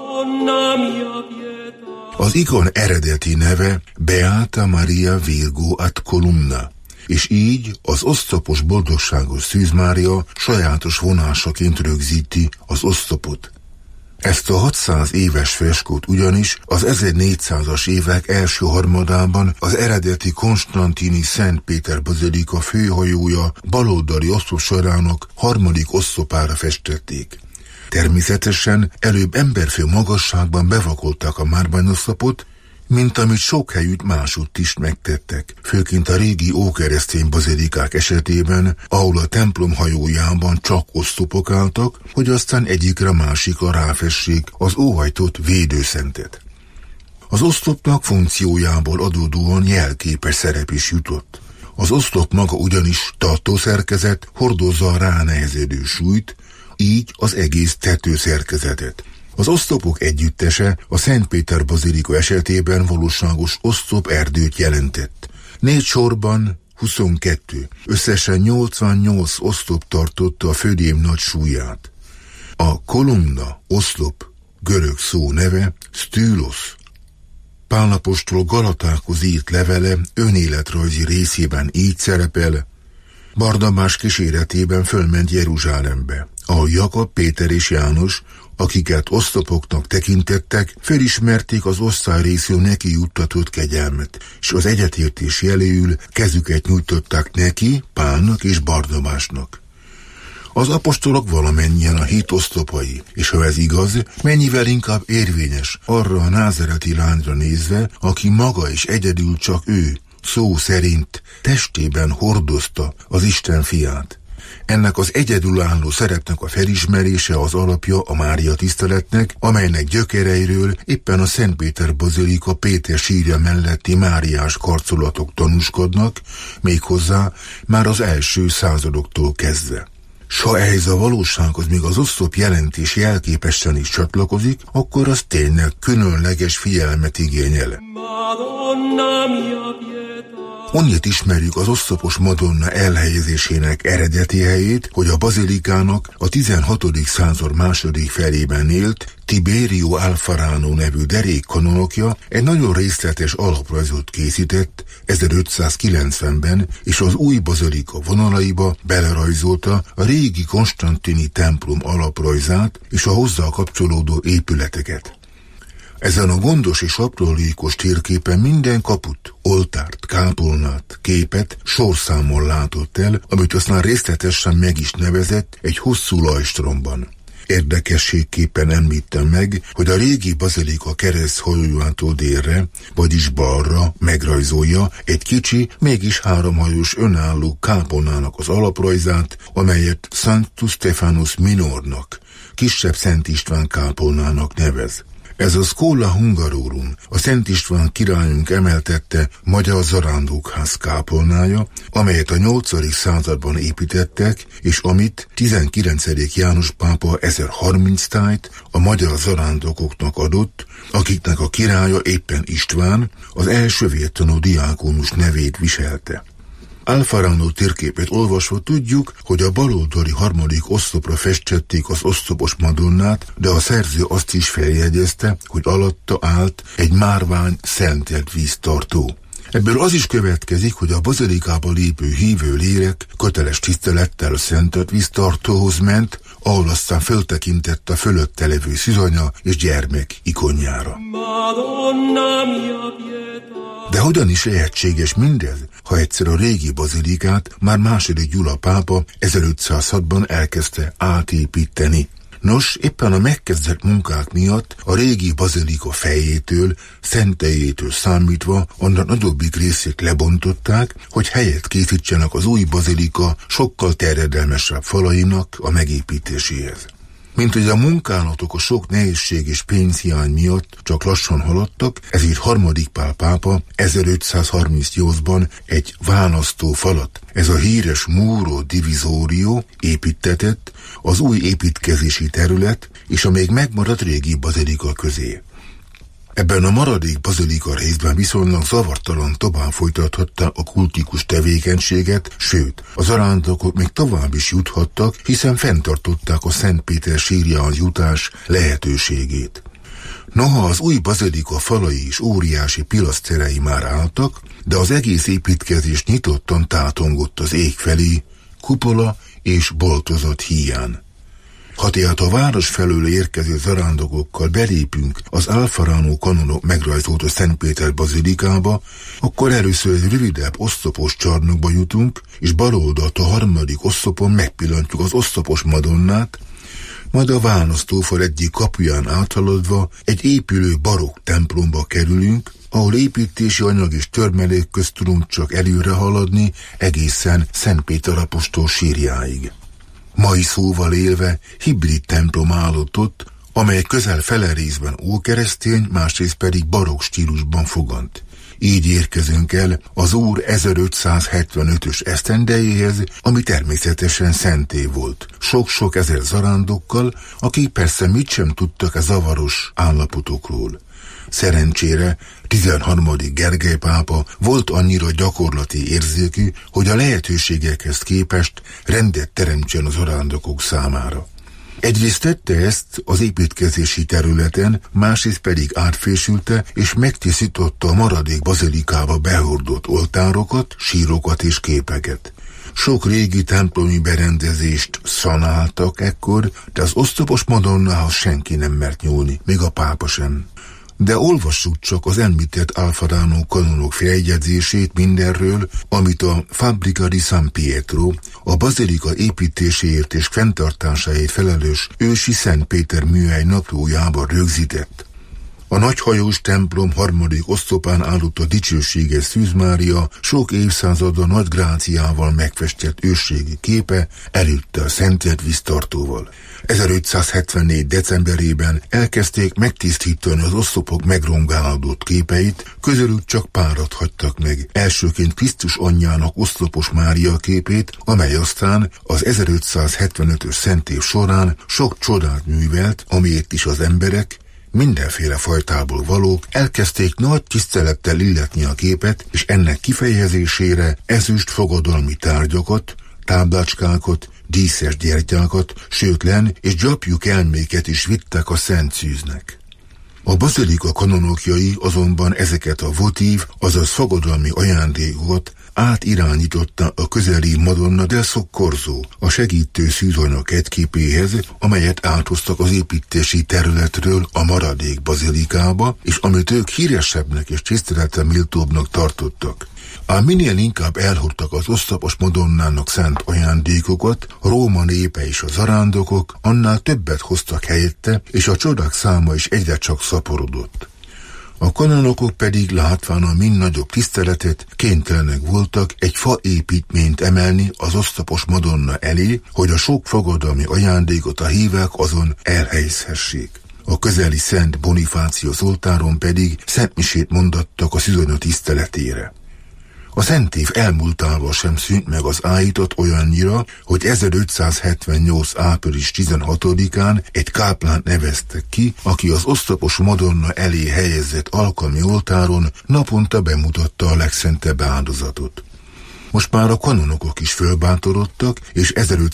Az ikon eredeti neve Beata Maria Virgo ad Columna, és így az oszlopos boldogságos Szűz Mária sajátos vonásaként rögzíti az oszlopot. Ezt a 600 éves freskót ugyanis az 1400-as évek első harmadában az eredeti konstantini Szent Péter bazilika főhajója baloldali oszlopsorának harmadik oszlopára festették. Természetesen előbb emberfő magasságban bevakolták a márványoszlopot, mint amit sok helyütt másutt is megtettek, főként a régi ókeresztény bazilikák esetében, ahol a templom hajójában csak oszlopok álltak, hogy aztán egyikre másikra ráfessék az óhajtott védőszentet. Az oszlopnak funkciójából adódóan jelképes szerep is jutott. Az oszlop maga ugyanis tartószerkezet hordozza a ránehezedő súlyt, így az egész tetőszerkezetet. Az oszlopok együttese a Szent Péter bazilika esetében valóságos oszlop erdőt jelentett. 4 sorban 22, összesen 88 oszlop tartotta a födém nagy súlyát. A kolumna, oszlop, görög szó neve sztülosz. Pál apostol Galatákhoz írt levele önéletrajzi részében így szerepel: Barnabás kíséretében fölment Jeruzsálembe, ahol Jakab, Péter és János, akiket oszlopoknak tekintettek, felismerték az osztályrészről neki juttatott kegyelmet, és az egyetértés jeléül kezüket nyújtották neki, Pálnak és Barnabásnak. Az apostolok valamennyien a hit oszlopai, és ha ez igaz, mennyivel inkább érvényes arra a názereti lányra nézve, aki maga és egyedül csak ő, szó szerint testében hordozta az Isten fiát. Ennek az egyedülálló szerepnek a felismerése az alapja a Mária tiszteletnek, amelynek gyökereiről éppen a Szent Péter bazilika Péter sírja melletti máriás karcolatok tanúskodnak, méghozzá már az első századoktól kezdve. S ha ehhez a valósághoz még az oszlop jelentés jelképesen is csatlakozik, akkor az tényleg különleges figyelmet igényel. Onnét ismerjük az oszlopos Madonna elhelyezésének eredeti helyét, hogy a bazilikának a 16. század második felében élt Tiberio Alfarano nevű derékkanonokja egy nagyon részletes alaprajzot készített 1590-ben, és az új bazilika vonalaiba belerajzolta a régi konstantini templom alaprajzát és a hozzá kapcsolódó épületeket. Ezen a gondos és aprólékos térképen minden kaput, oltárt, kápolnát, képet sorszámon látott el, amit aztán részletesen meg is nevezett egy hosszú lajstromban. Érdekességképpen említem meg, hogy a régi bazilika kereszthajójától délre, vagyis balra megrajzolja egy kicsi, mégis háromhajós önálló kápolnának az alaprajzát, amelyet Sanctus Stephanus Minornak, kisebb Szent István kápolnának nevez. Ez a Schola Hungarorum, a Szent István királyunk emeltette magyar zarándokház kápolnája, amelyet a 8. században építettek, és amit 19. János pápa 1030 tájt a magyar zarándokoknak adott, akiknek a királya éppen István, az első vértanú diákonus nevét viselte. Alfarano térképet olvasva tudjuk, hogy a baloldali harmadik oszlopra festették az oszlopos Madonnát, de a szerző azt is feljegyezte, hogy alatta állt egy márvány szentelt víztartó. Ebből az is következik, hogy a bazilikába lépő hívő lélek köteles tisztelettel a szentelt víztartóhoz ment, ahol aztán föltekintett a fölötte levő szűzanya és gyermek ikonjára. De hogyan is lehetséges mindez, ha egyszer a régi bazilikát már II. Gyula pápa 1506-ban elkezdte átépíteni? Nos, éppen a megkezdett munkák miatt a régi bazilika fejétől, szentelyétől számítva annak nagyobbik részét lebontották, hogy helyet készítsenek az új bazilika sokkal terjedelmesebb falainak a megépítéséhez. Mint hogy a munkálatok a sok nehézség és pénzhiány miatt csak lassan haladtak, ezért harmadik Pál pápa 1538-ban egy választó falat, ez a híres Muro Divisorio építtetett az új építkezési terület és a még megmaradt régi bazilika közé. Ebben a maradék bazilika részben viszonylag zavartalan tovább folytathatta a kultikus tevékenységet, sőt, az arándokok még tovább is juthattak, hiszen fenntartották a Szent Péter sírjához jutás lehetőségét. Noha az új bazilika falai és óriási pilaszterei már álltak, de az egész építkezés nyitottan tátongott az ég felé, kupola és boltozat híján. Ha tehát a város felől érkező zarándokokkal belépünk az Alfarano kanonok megrajzolta Szent Péter bazilikába, akkor először egy rövidebb oszlopos csarnokba jutunk, és baloldalt a harmadik oszlopon megpillantjuk az oszlopos madonnát, majd a választófal egyik kapuján áthaladva egy épülő barokk templomba kerülünk, ahol építési anyag és törmelék közt tudunk csak előre haladni egészen Szent Péter apostol sírjáig. Mai szóval élve hibrid templom állott ott, amely közel fele részben ókeresztény, másrészt pedig barokk stílusban fogant. Így érkezünk el az Úr 1575-ös esztendejéhez, ami természetesen szentély volt. Sok-sok ezer zarándokkal, akik persze mit sem tudtak a zavaros állapotokról. Szerencsére 13. Gergely pápa volt annyira gyakorlati érzékű, hogy a lehetőségekhez képest rendet teremtsen az arándokok számára. Egyrészt tette ezt az építkezési területen, másrészt pedig átfésülte és megtisztította a maradék bazilikába behordott oltárokat, sírokat és képeket. Sok régi templomi berendezést szanáltak ekkor, de az oszlopos madonnához senki nem mert nyúlni, még a pápa sem. De olvassuk csak az említett Alfarano kanonok feljegyzését mindenről, amit a Fabbrica di San Pietro, a bazilika építéséért és fenntartásáért felelős ősi Szent Péter műhely naplójában rögzített. A nagyhajós templom harmadik oszlopán állott a dicsőséges Szűz Mária sok évszázada nagy gráciával megfestett ősségi képe előtte a szentet víztartóval. 1574. decemberében elkezdték megtisztítani az oszlopok megrongálódott képeit, közülük csak párat hagytak meg. Elsőként Krisztus anyjának oszlopos Mária képét, amely aztán az 1575-ös szentév során sok csodát művelt, amiért is az emberek, mindenféle fajtából valók elkezdték nagy tisztelettel illetni a képet, és ennek kifejezésére ezüst fogadalmi tárgyakat, táblácskákat, díszes gyertyákat, sőt len és gyapjuk elméket is vittek a Szent Szűznek. A bazilika kanonokjai azonban ezeket a votív, azaz fogadalmi ajándékokat átirányította a közeli Madonna del Soccorso, a segítő szűzanyag egyképéhez, amelyet áthoztak az építési területről a maradék bazilikába, és amit ők híresebbnek és tiszteletre méltóbbnak tartottak. Ám minél inkább elhordtak az oszlopos Madonnának szánt ajándékokat, Róma népe és a zarándokok annál többet hoztak helyette, és a csodák száma is egyre csak szaporodott. A kanonokok pedig látván a mind nagyobb tiszteletet kénytelenek voltak egy fa építményt emelni az oszlopos Madonna elé, hogy a sok fogadalmi ajándékot a hívek azon elhelyezhessék. A közeli Szent Bonifácius oltáron pedig szentmisét mondattak a szűzanya tiszteletére. A szentév elmúltával sem szűnt meg az áhítat olyannyira, hogy 1578. április 16-án egy káplánt neveztek ki, aki az oszlopos Madonna elé helyezett alkalmi oltáron naponta bemutatta a legszentebb áldozatot. Most már a kanonokok is fölbátorodtak, és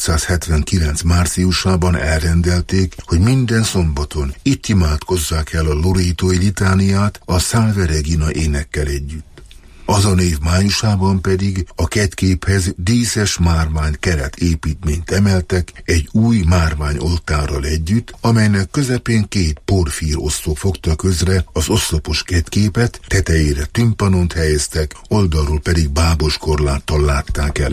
1579. márciusában elrendelték, hogy minden szombaton itt imádkozzák el a lorétói litániát a Salve Regina énekkel együtt. Azon év májusában pedig a kettképhez díszes márvány keret építményt emeltek egy új márványoltárral együtt, amelynek közepén 2 porfír oszlop fogta közre az oszlopos kettképet, tetejére tümpanont helyeztek, oldalról pedig bábos korláttal látták el.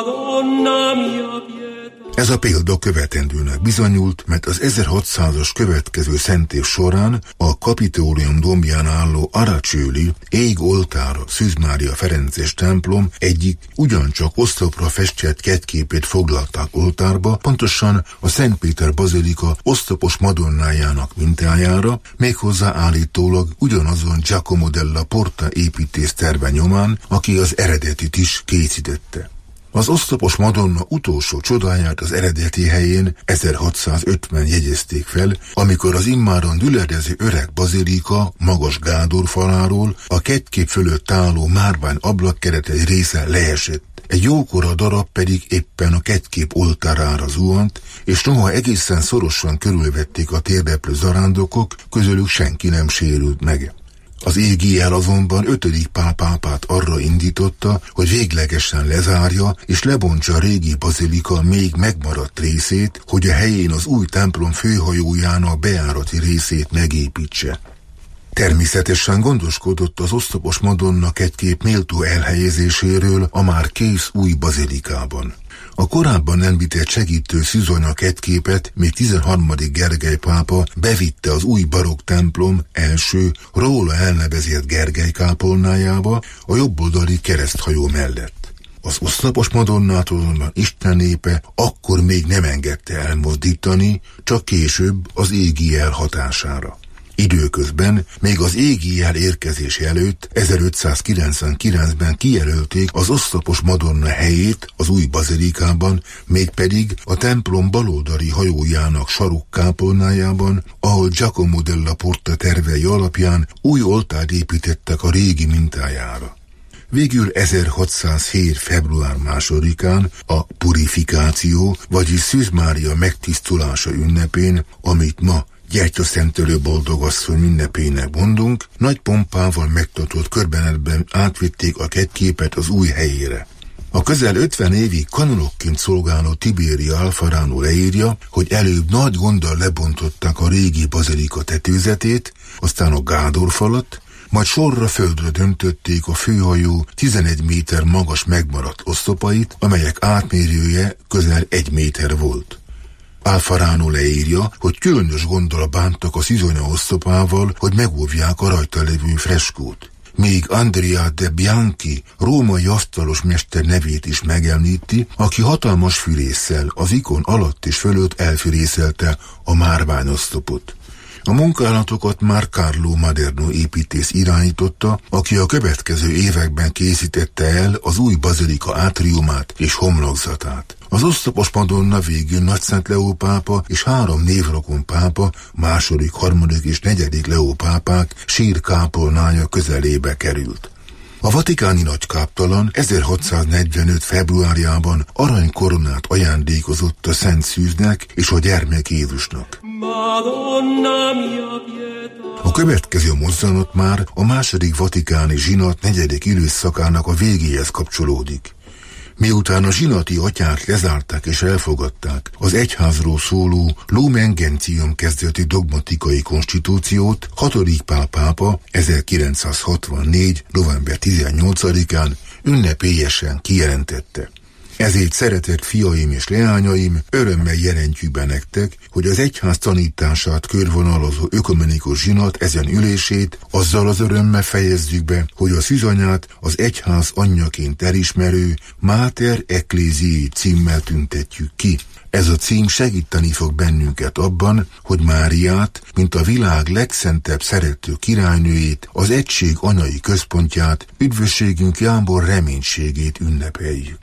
Ez a példa követendőnek bizonyult, mert az 1600-as következő szentév során a Kapitolium dombján álló Aracsőli égoltára Szűz Mária Ferences templom egyik ugyancsak oszlopra festett kettképét foglalták oltárba, pontosan a Szent Péter bazilika oszlopos madonnájának mintájára, méghozzá állítólag ugyanazon Giacomo della Porta építész terve nyomán, aki az eredetit is készítette. Az oszlopos madonna utolsó csodáját az eredeti helyén 1650 jegyezték fel, amikor az immáron düledező öreg bazilika magas gádorfaláról a kettkép fölött álló márvány ablakkerete egy része leesett. Egy jókora darab pedig éppen a kettkép oltárára zuhant, és noha egészen szorosan körülvették a térdeplő zarándokok, közülük senki nem sérült meg. Az égi jel azonban 5. Pál pápát arra indította, hogy véglegesen lezárja és lebontsa a régi bazilika még megmaradt részét, hogy a helyén az új templom főhajójának bejárati részét megépítse. Természetesen gondoskodott az oszlopos madonna kettkép méltó elhelyezéséről a már kész új bazilikában. A korábban említett segítő szűzanya kettképet még 13. Gergely pápa bevitte az új barokk templom első, róla elnevezett Gergely kápolnájába a jobboldali kereszthajó mellett. Az oszlopos madonnát azonban Isten népe akkor még nem engedte elmozdítani, csak később az égi jel hatására. Időközben, még az égi jel érkezése előtt 1599-ben kijelölték az oszlopos madonna helyét az új bazilikában, mégpedig a templom baloldali hajójának sarokkápolnájában, ahol Giacomo della Porta tervei alapján új oltárt építettek a régi mintájára. Végül 1607. február 2-án a purifikáció, vagyis Szűz Mária megtisztulása ünnepén, amit ma Gyertyaszentelő boldogasszony ünnepének mondunk, nagy pompával megtartott körbenetben átvitték a kettképet az új helyére. A közel 50 évig kanonokként szolgáló Tiberi Alfarano leírja, hogy előbb nagy gonddal lebontották a régi bazilika tetőzetét, aztán a gádorfalat, majd sorra földre döntötték a főhajó 11 méter magas megmaradt oszlopait, amelyek átmérője közel 1 méter volt. Alfarano leírja, hogy különös gonddal bántak a szizonya oszlopával, hogy megóvják a rajta lévő freskót. Még Andrea de Bianchi, római asztalos mester nevét is megemlíti, aki hatalmas fürésszel az ikon alatt és fölött elfürészelte a márványoszlopot. A munkálatokat már Carlo Maderno építész irányította, aki a következő években készítette el az új bazilika átriumát és homlokzatát. Az oszlopos madonna végül Nagyszent Leó pápa és 3 névrokon pápa, 2., 3. és 4. Leó pápák sírkápolnája közelébe került. A vatikáni nagykáptalan 1645. februárjában aranykoronát ajándékozott a Szent Szűznek és a gyermek Jézusnak. A következő mozzanat már a II. Vatikáni zsinat 4. időszakának a végéhez kapcsolódik. Miután a zsinati atyát lezárták és elfogadták az egyházról szóló Lumen Gentium kezdeti dogmatikai konstitúciót, 6. Pál pápa 1964. november 18-án ünnepélyesen kijelentette. Ezért, szeretett fiaim és leányaim, örömmel jelentjük be nektek, hogy az egyház tanítását körvonalazó ökumenikus zsinat ezen ülését azzal az örömmel fejezzük be, hogy a szűzanyát az egyház anyjaként elismerő Mater Ecclesiae címmel tüntetjük ki. Ez a cím segíteni fog bennünket abban, hogy Máriát, mint a világ legszentebb szerető királynőjét, az egység anyai központját, üdvösségünk jámbor reménységét ünnepeljük.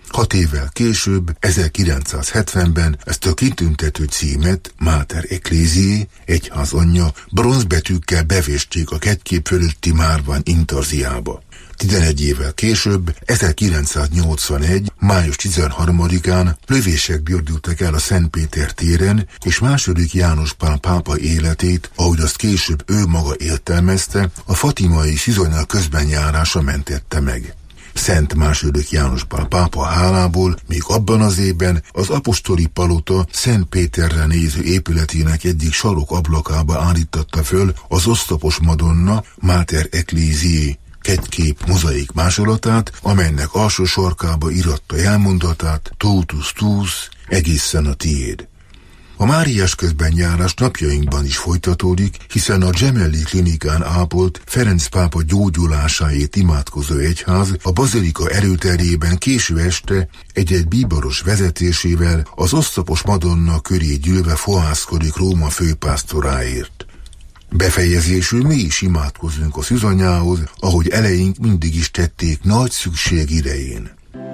6 évvel később, 1970-ben ezt a kitüntető címet, Mater Ecclesiae, egyház anyja, bronzbetűkkel bevésték a kettkép fölötti márvány intarziába. 11 évvel később, 1981. május 13-án lövések gördültek el a Szentpéter téren, és II. János Pál pápa életét, ahogy azt később ő maga értelmezte, a fatimai szizonyal közbenjárása mentette meg. Szent II. János Pál pápa hálából még abban az évben az apostoli palota Szent Péterre néző épületének egyik sarok ablakába állítatta föl az oszlopos Madonna, Mater Ecclesiae kettkép mozaik másolatát, amelynek alsó sarkába iratta jelmondatát, totus tuus, egészen a tiéd. A Máriás közbenjárás napjainkban is folytatódik, hiszen a Gemelli klinikán ápolt Ferenc pápa gyógyulásáért imádkozó egyház a bazilika erőterében késő este egy-egy bíboros vezetésével az oszlopos Madonna köré gyűlve fohászkodik Róma főpásztoráért. Befejezésül mi is imádkozunk a szűzanyához, ahogy eleink mindig is tették nagy szükség idején.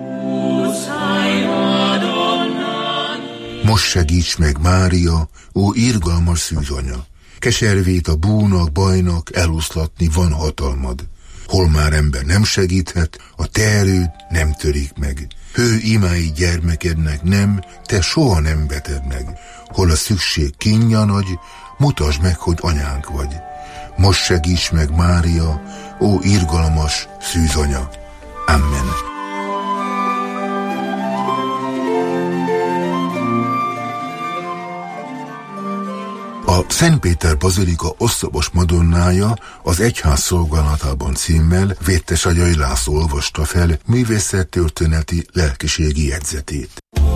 Most segíts meg, Mária, ó irgalmas szűzanya! Keservét a búnak, bajnak eloszlatni van hatalmad. Hol már ember nem segíthet, a te erőd nem törik meg. Hő imái gyermekednek nem, te soha nem veted meg. Hol a szükség kínja nagy, mutasd meg, hogy anyánk vagy. Most segíts meg, Mária, ó irgalmas szűzanya! Amen. A Szent Péter bazilika oszlopos Madonnája az egyház szolgálatában címmel Vértes Agyai László olvasta fel művészettörténeti lelkiségi jegyzetét.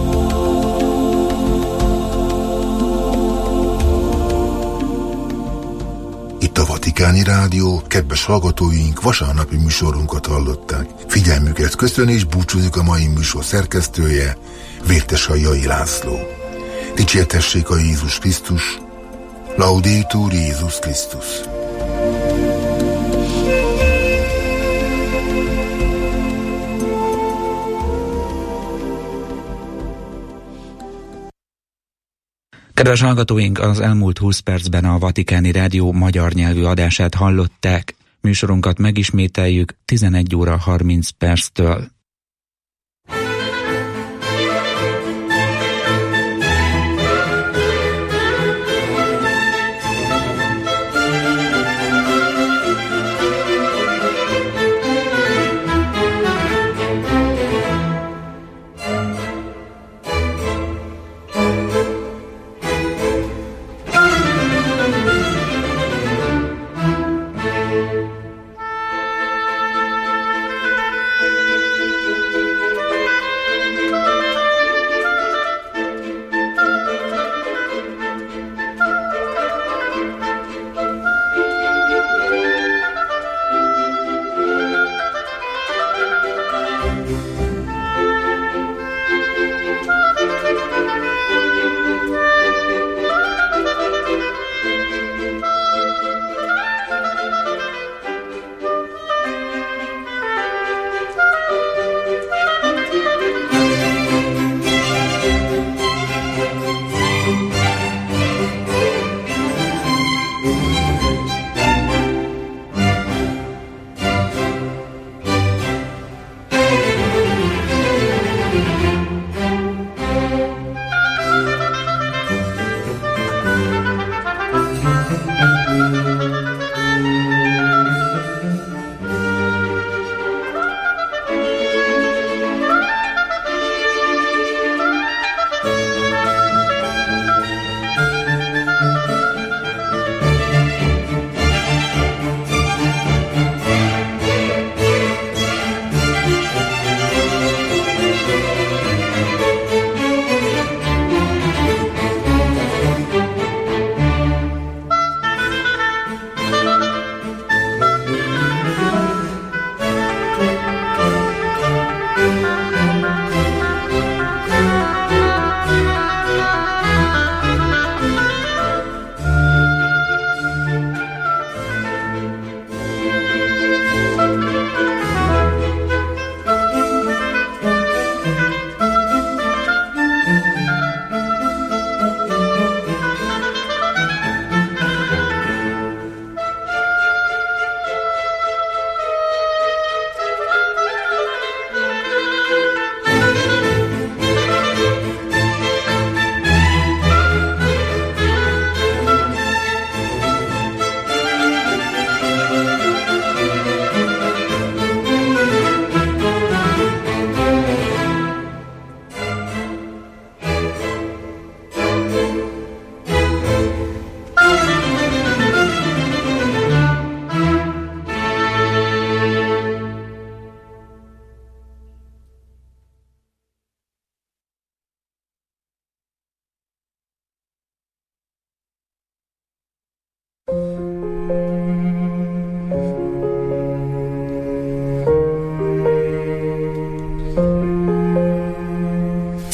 Itt a Vatikáni Rádió, kedves hallgatóink, vasárnapi műsorunkat hallották. Figyelmüket köszön és búcsúzik a mai műsor szerkesztője, Vértes Agyai László. Dicsértessék a Jézus Krisztus! Laudetur Jézus Krisztus! Kedves hallgatóink, az elmúlt 20 percben a Vatikáni Rádió magyar nyelvű adását hallották. Műsorunkat megismételjük 11 óra 30 perctől.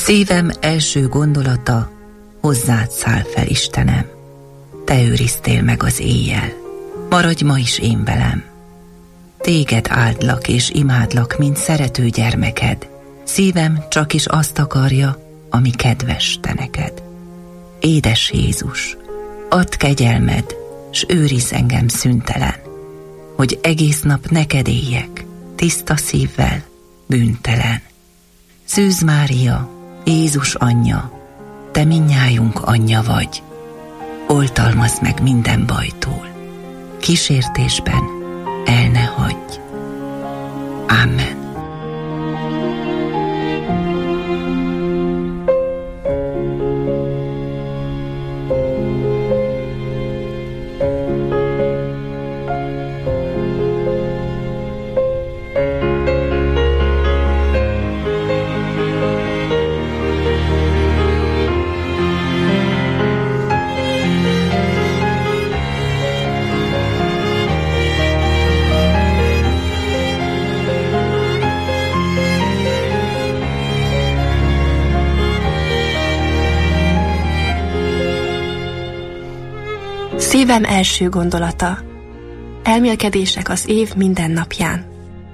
Szívem első gondolata, hozzád száll fel, Istenem. Te őriztél meg az éjjel, maradj ma is én velem. Téged áldlak és imádlak, mint szerető gyermeked. Szívem csak is azt akarja, ami kedves te neked. Édes Jézus, add kegyelmed, s őrizz engem szüntelen, hogy egész nap neked éljek, tiszta szívvel, bűntelen. Szűz Mária, Jézus anyja, te mindnyájunk anyja vagy. Oltalmazd meg minden bajtól, kísértésben el ne hagyj. Amen. Szívem első gondolata. Elmélkedések az év minden napján.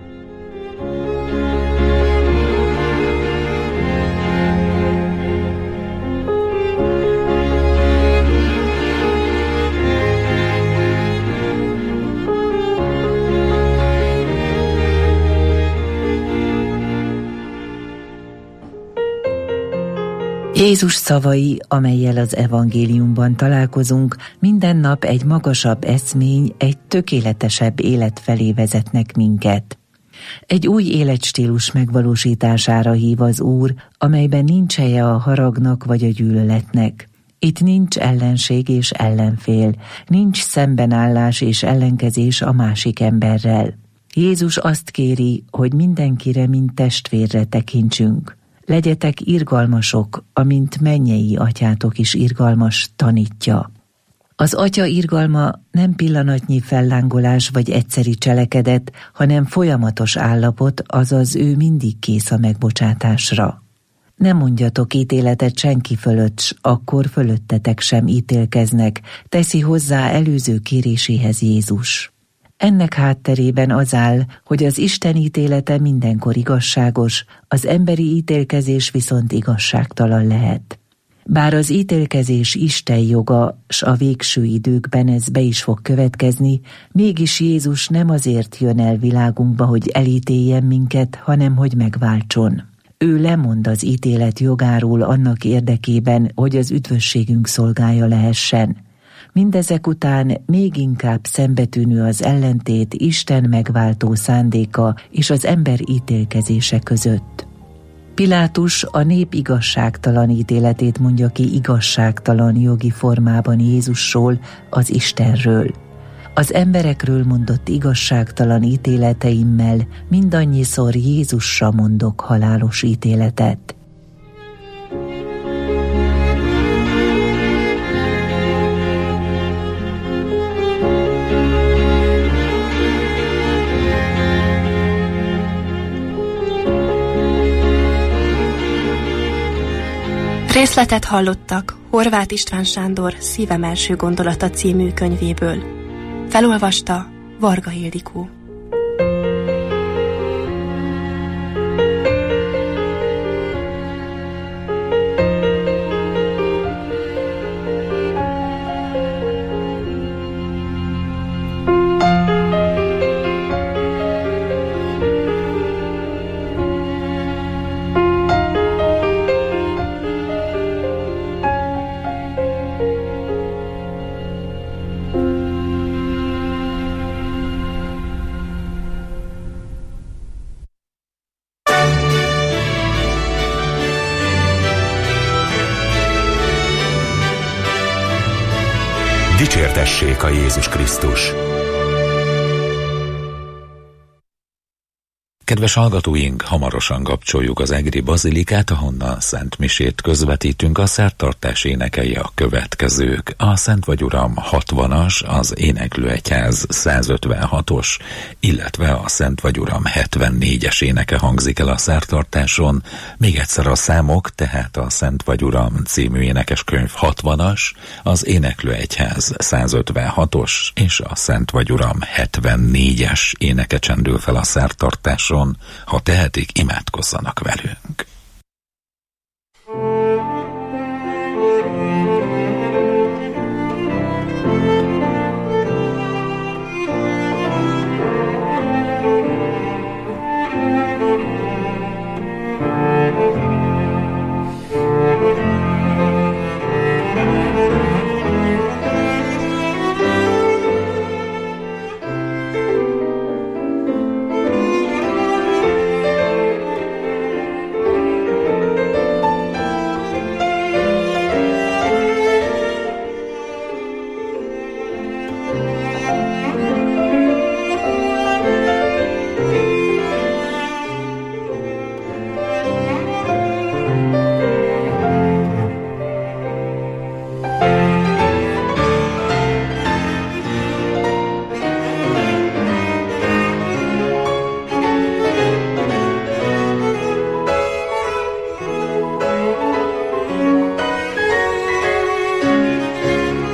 Jézus szavai, amellyel az evangéliumban találkozunk, minden nap egy magasabb eszmény, egy tökéletesebb élet felé vezetnek minket. Egy új életstílus megvalósítására hív az Úr, amelyben nincs helye a haragnak vagy a gyűlöletnek. Itt nincs ellenség és ellenfél, nincs szembenállás és ellenkezés a másik emberrel. Jézus azt kéri, hogy mindenkire, mint testvérre tekintsünk. Legyetek irgalmasok, amint mennyei atyátok is irgalmas, tanítja. Az atya irgalma nem pillanatnyi fellángolás vagy egyszeri cselekedet, hanem folyamatos állapot, azaz ő mindig kész a megbocsátásra. Ne mondjatok ítéletet senki fölött, s akkor fölöttetek sem ítélkeznek, teszi hozzá előző kéréséhez Jézus. Ennek hátterében az áll, hogy az Isten ítélete mindenkor igazságos, az emberi ítélkezés viszont igazságtalan lehet. Bár az ítélkezés Isten joga, s a végső időkben ez be is fog következni, mégis Jézus nem azért jön el világunkba, hogy elítéljen minket, hanem hogy megváltson. Ő lemond az ítélet jogáról annak érdekében, hogy az üdvösségünk szolgája lehessen. Mindezek után még inkább szembetűnő az ellentét Isten megváltó szándéka és az ember ítélkezése között. Pilátus a nép igazságtalan ítéletét mondja ki igazságtalan jogi formában Jézusról, az Istenről. Az emberekről mondott igazságtalan ítéleteimmel mindannyiszor Jézusra mondok halálos ítéletet. Részletet hallottak Horváth István Sándor Szívem első gondolata című könyvéből. Felolvasta Varga Ildikó. Dicsértessék a Jézus Krisztus! Kedves hallgatóink, hamarosan kapcsoljuk az egri bazilikát, ahonnan Szent Misét közvetítünk. A szertartás énekei a következők. A Szent Vagy Uram 60-as, az Éneklőegyház 156-os, illetve a Szent Vagy Uram 74-es éneke hangzik el a szertartáson. Még egyszer a számok, tehát a Szent Vagy Uram című énekeskönyv 60-as, az Éneklőegyház 156-os és a Szent Vagy Uram 74-es éneke csendül fel a szertartáson. Ha tehetik, imádkozzanak velünk.